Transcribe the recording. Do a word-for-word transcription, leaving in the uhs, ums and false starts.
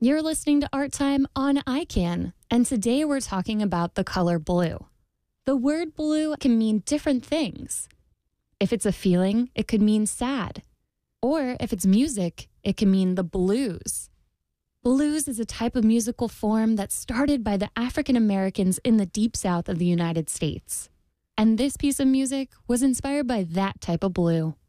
You're listening to Art Time on I CAN, and today we're talking about the color blue. The word blue can mean different things. If it's a feeling, it could mean sad. Or if it's music, it can mean the blues. Blues is a type of musical form that started by the African Americans in the Deep South of the United States. And this piece of music was inspired by that type of blue.